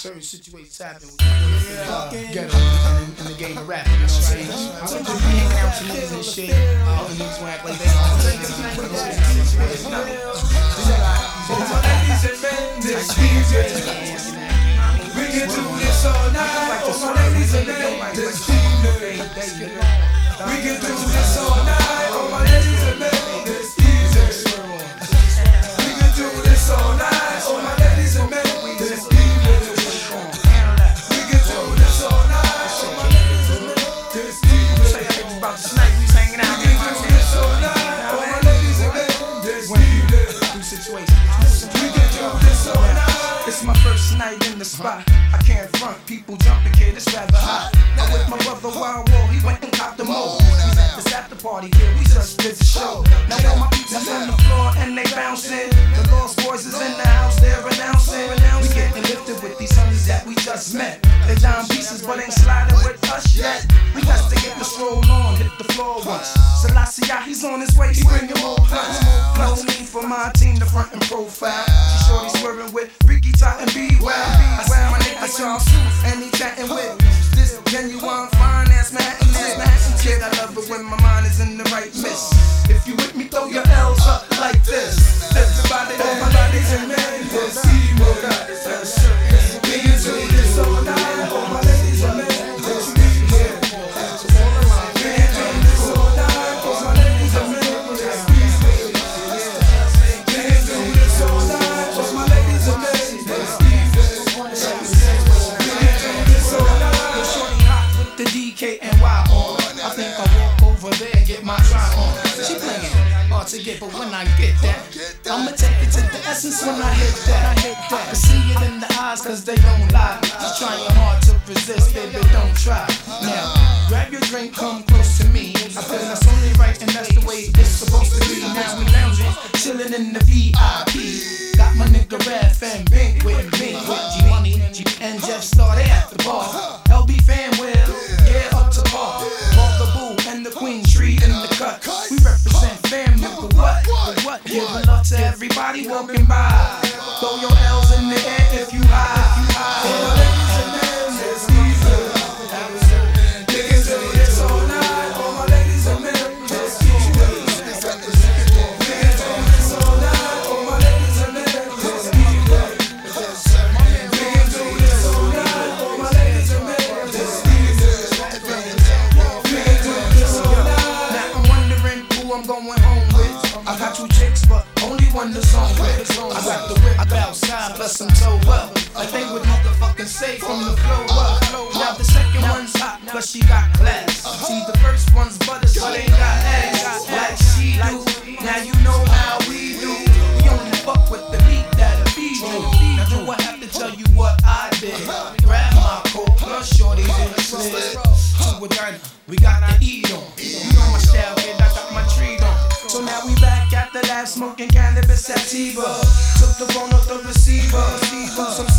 certain situations happen with get in the game of rap, you know what I'm saying? So just be hanging out with some niggas and shit. Other niggas won't act like they don't take it. Ladies and men, this evening. We can do this all night. Oh, my ladies and men, this evening. We can do this all night. Oh, my ladies and men, this evening. We can do this all night. Oh, my ladies and men, this evening. We can do this all night. Oh, my ladies and men, this evening. About tonight, we was hanging out. We can do this all night. Oh, my ladies and men, this evening. Situations. We can do this all night. It's my first night in the spot. I can't front, people jumping, kid, it's rather hot. I'm with my brother Wild Wall, he went and copped the mold. He's at this after party, yeah, we just did the show. Now all my people on the floor and they bouncing. The Lost Boys is in the house, they're announcing. We getting lifted with these honeys that we just met. They dime pieces, but ain't sliding with us yet. We got to get the stroll on, hit the floor once. Selassie, he's on his way, he bringing more blunts. No need for my team to front and profile. She shorty swerving with Freaky Tot and B-Wild. I see my niggas y'all suits and he chatting with this genuine fine ass Manhattan kid. I love it when my mind is in the right mist. If you with me, throw your L's up like this. Everybody, all my ladies and men, this emo got we can do this all night. All my ladies and men, this emo. We can do this all night. All my ladies and men, this emo. We can do this all night. All my ladies and men, this emo. We can do this all night. Shorty hot with the DK and Y on. I think I walk over there and get my try on. She playing hard to get, but when I get that, I'ma take it to the essence when I hit that. I can see it in the eyes cause they don't lie. Just trying hard to resist, baby, don't try. Now, grab your drink, come close to me. I feel that's only right and that's the way it's supposed to be. Now we lounging, chilling in the VIP. Got my nigga Ref and Bink with me. With G-Money and Jeff Star, they at the bar. LB Fan Will, yeah, up to par. Bugaboo and the Queen Tree in the cut. We represent fam, nigga, what? Giving love to everybody walking by. Throw your L's in the air if you high. All my ladies and men, it's easy. Niggas do this all night. All my ladies and men, it's easy. Niggas do this all night. All my ladies and men, it's easy. Niggas do this all night. All my ladies and men, it's easy. Niggas do this all night. Now I'm wondering who I'm going home with. I got 2 chicks, but only one that's on with. I got the whip outside, plus I'm toe up. Like they would motherfucking say from the flow up. Now the second one's hot, plus she got class. See, the first one's butter, so they got ass. Like she do, now you know how we do. We only fuck with the beat that'll feed you. Now do I have to tell you what I did? Grab my coat, plus shorty did slid to a diner. We got to eat on. You know my style, kid, I got my treat on. So now we back at the lab smoking cannabis sativa. Took the phone off the receiver. Some